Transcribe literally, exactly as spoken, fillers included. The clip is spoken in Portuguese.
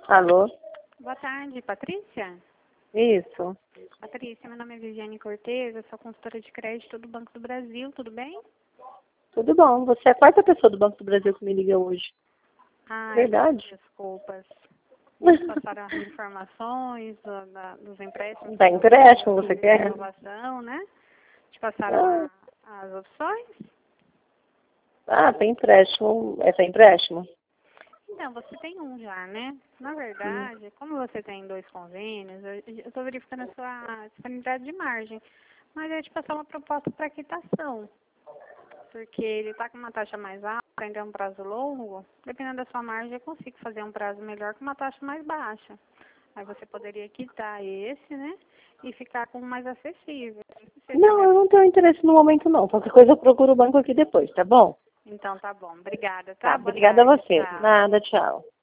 Alô? Boa tarde, Patrícia? Isso. Patrícia, meu nome é Viviane Cortez, eu sou consultora de crédito do Banco do Brasil, tudo bem? Tudo bom. Você é a quarta pessoa do Banco do Brasil que me liga hoje. Ai, Verdade? desculpas. Eles passaram as informações do, da, dos empréstimos. Dá empréstimo, você quer? Renovação, né? Te passaram Ah, a, as opções? ah, tem empréstimo. É sem empréstimo? Então, você tem um já, né? Na verdade, como você tem dois convênios, eu estou verificando a sua disponibilidade de margem. Mas eu ia te passar uma proposta para quitação. Porque ele está com uma taxa mais alta, ainda é um prazo longo. Dependendo da sua margem, eu consigo fazer um prazo melhor com uma taxa mais baixa. Aí você poderia quitar esse, né? E ficar com um mais acessível. Se você Não, tiver... eu não tenho interesse no momento, não. Qualquer coisa eu procuro o banco aqui depois, tá bom? Então tá bom. Obrigada, Tá, tá? Boa obrigada a tarde. você. Tchau. Nada, tchau.